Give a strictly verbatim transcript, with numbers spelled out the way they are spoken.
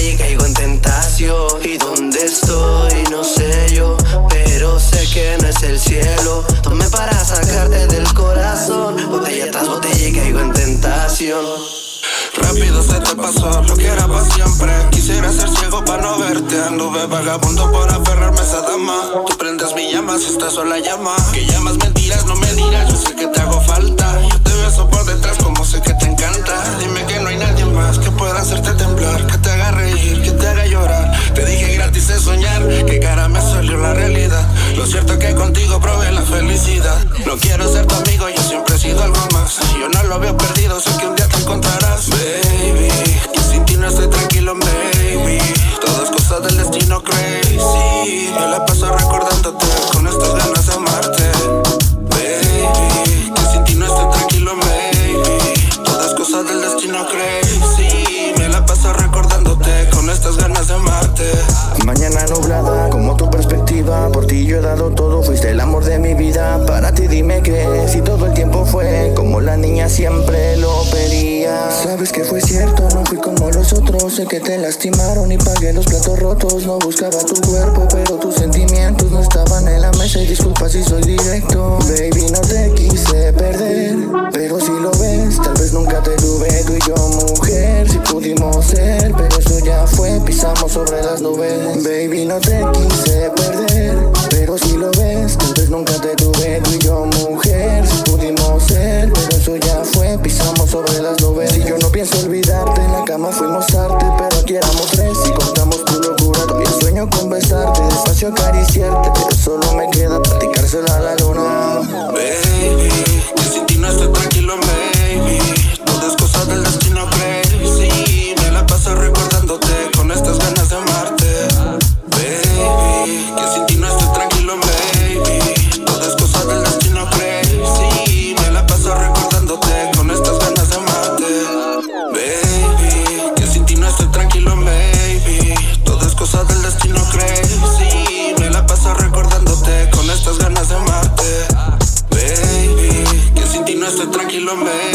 botella y caigo en tentación. Y dónde estoy, no sé yo, pero sé que no es el cielo. Tomé para sacarte del corazón, botella tras botella y caigo en tentación. Rápido se te pasó lo que era para siempre. Quisiera ser ciego para no verte. Anduve vagabundo por aferrarme a esa dama. Tú prendes mi llama si estás sola llama. Que llamas mentiras, no me digas, yo sé que te hago falta. Yo te beso por detrás como sé que te encanta. Dime que no hay nadie más que pueda hacerte temblar, que te haga reír, que te haga llorar. Te dije gratis es soñar, que cara me salió la realidad. Lo cierto es que contigo probé la felicidad. No quiero ser tu amigo, yo siempre he sido algo más. Yo no lo veo perdido, sé que un día te encontrarás. Baby, y sin ti no estoy tranquilo, baby. Todas cosas del destino crazy. Me la paso recordándote con estas ganas de amarte. Baby, que sin ti no estoy tranquilo, baby. Todas cosas del destino crazy. Me la paso recordándote con estas ganas de amarte. Mañana nublada, como tu perspectiva. Por ti yo he dado todo, fuiste el amor de mi vida. Para ti dime que si todo el tiempo fue como la niña siempre lo pedía. Sabes que fue cierto, no fui como los otros. Sé que te lastimaron y pagué los platos rotos. No buscaba tu cuerpo, pero tus sentimientos no estaban en la mesa. Y disculpa si soy directo, baby, no te quise perder, pero si lo ves, tal vez nunca te tuve. Tú y yo, mujer, si pudimos ser, pero eso ya fue, pisamos sobre las nubes. Baby, no te quise perder, pero si lo ves, tal vez nunca te tuve. Tú y yo, mujer, si pudimos ser, pero eso ya fue, pisamos sobre las nubes. Y yo no pienso olvidarte, en la cama fuimos arte, pero aquí éramos tres y contamos tu locura. Todavía sueño con besarte, despacio acariciarte, pero solo me queda platicársela a la luna. Baby, que sin ti no estoy tranquilo, baby. Todas cosas del destino crazy. Me la paso recordándote con estas ganas de amarte. Baby, que sin ti no estoy tranquilo, baby. Todas cosas del destino crazy. Me la paso recordándote con estas ganas de amarte. Baby, que sin ti no estoy tranquilo, baby. Todas cosas del destino crazy. Me la paso recordándote con estas ganas de amarte. Baby, que sin ti no estoy tranquilo, baby.